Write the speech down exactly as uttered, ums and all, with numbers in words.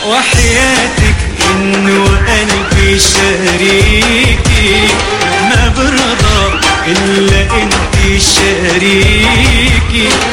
وحياتك إنه قلبي شريكي، ما برضى إلا انتي شريكي.